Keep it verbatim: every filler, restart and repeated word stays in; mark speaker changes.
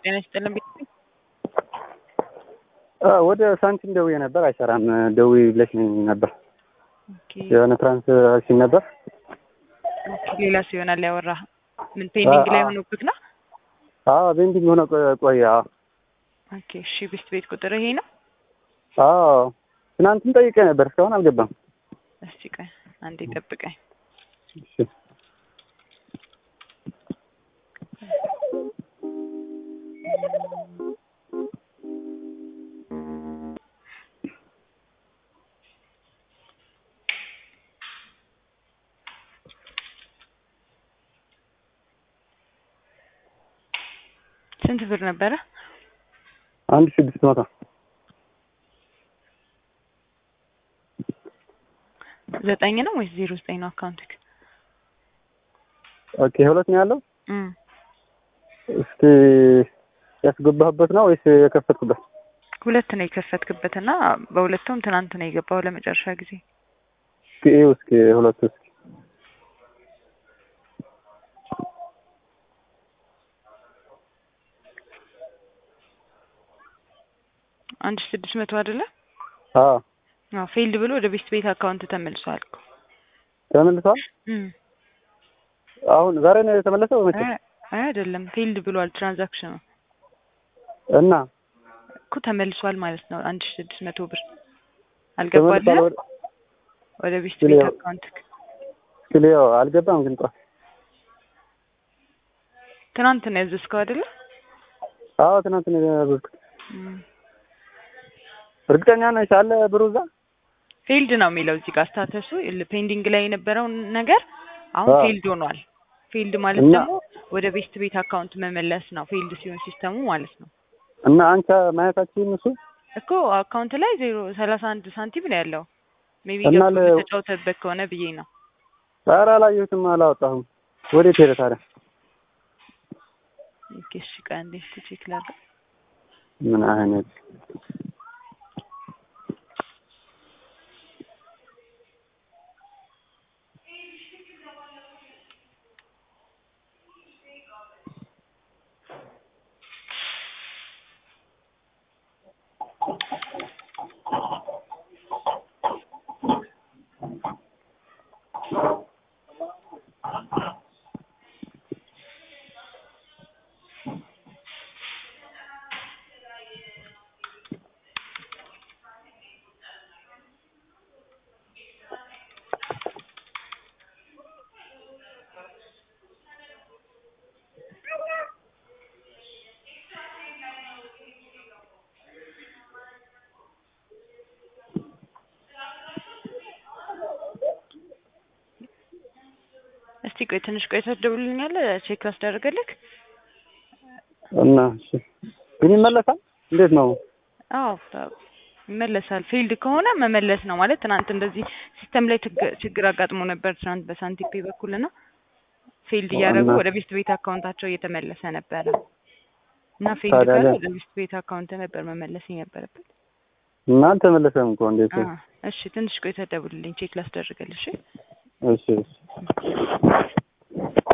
Speaker 1: ጤና ይስጥልኝ ቢት
Speaker 2: አዎ ወደ ሳንቲም ደውዬ ነበር አይሰራም ደውዬልሽ ነበር
Speaker 1: ኦኬ
Speaker 2: የሆነ ትራንዛክሽን ነበር
Speaker 1: ሌላ ሲሆናል ያወራ ምን ፔንዲንግ ላይ ሆኖብክ ነው
Speaker 2: አዎ ፔንዲንግ ሆኖ ቆያ
Speaker 1: ኦኬ እሺ ቢስት ቤት ቁጥር ይሄ ነው
Speaker 2: አዎ ትናንትም ጠይቄ ነበር እስካሁን አልገባም
Speaker 1: እስቲ ቆይ አንዴ ጠብቀኝ
Speaker 2: እሺ
Speaker 1: ስንት ብር ነበረ
Speaker 2: አንድ ሺህ ስድስት መቶ
Speaker 1: ዘጠኝ ነው ወይስ ዜሮ ዘጠኝ ነው አካውንትክ
Speaker 2: ኦኬ ሁለት ነው ያለው
Speaker 1: እም
Speaker 2: እስቲ ያስገባህበት ነው ወይስ የከፈትኩበት
Speaker 1: ሁለት ነው የከፈትክበትና በሁለቱም ትናንት ነው የገባው ለመጨረሻ ጊዜ
Speaker 2: እስኪ እስኪ ሁለት እስኪ
Speaker 1: አንድ ሺህ ስድስት መቶ አይደለ
Speaker 2: አዎ
Speaker 1: አዎ ፌልድ ብሎ ወደ ቤስት ቤት አካውንት ተመልሷል እኮ
Speaker 2: ተመልሷል
Speaker 1: እም
Speaker 2: አሁን ዛሬ ነው የተመለሰው መቼ
Speaker 1: አይ አይደለም ፌልድ ብሏል ትራንዛክሽኑ
Speaker 2: እና
Speaker 1: እኮ ተመልሷል ማለት ነው አንድ ሺህ ስድስት መቶ ብር አልገባልህ ወደ ቤስት ቤት አካውንት
Speaker 2: ክሊዮ አልገባም ግን ጧት
Speaker 1: ትናንት ነው ያዘዝከው አይደለ
Speaker 2: አዎ ትናንት ነው ያዘዝኩት እርግጠኛ ነሽ አለ ብሩዛ
Speaker 1: ፌልድ ነው የሚለው እዚህ ጋር ስታተሱ ፔንዲንግ ላይ የነበረው ነገር አሁን ፌልድ ሆኗል ፌልድ ማለት ደግሞ ወደ ቤስት ቤት አካውንት መመለስ ነው ፌልድ ሲሆን ሲስተሙ ማለት ነው
Speaker 2: እና አንተ ማየታችን እሱ
Speaker 1: እኮ አካውንት ላይ ዜሮ ሰላሳ አንድ ሳንቲም ነው ያለው ሜቢ
Speaker 2: እና
Speaker 1: ገብቶ ተጫውተበት ከሆነ ብዬ ነው
Speaker 2: ኧረ አላየሁትም አላወጣሁም ወዴት ሄደ ታዲያ
Speaker 1: ኦኬ እሺ ቆይ አንዴ ቼክ ላድርግ
Speaker 2: ምን አይነት
Speaker 1: እስቲ ቆይ ትንሽ ቆይተህ ትደውልልኛለህ ቼክ አስደርግልክ
Speaker 2: እና እሺ ግን ይመለሳል እንዴት ነው
Speaker 1: አዎ ይመለሳል ፊልድ ከሆነ መመለስ ነው ማለት ትናንት እንደዚህ ሲስተም ላይ ችግር አጋጥሞ ነበር ትናንት በሳንቲም ፔ በኩልና ፊልድ ያደረጉ ወደ ቤስት ቤት አካውንታቸው እየተመለሰ ነበር እና ፊልድ ካለ ወደ ቤስት ቤት አካውንት ነበር መመለስ የነበረበት
Speaker 2: እና ተመለሰም እኮ እንዴት
Speaker 1: እሺ ትንሽ ቆይተህ ደውልልኝ ቼክ ላስደርግልሽ
Speaker 2: እሺ እሺ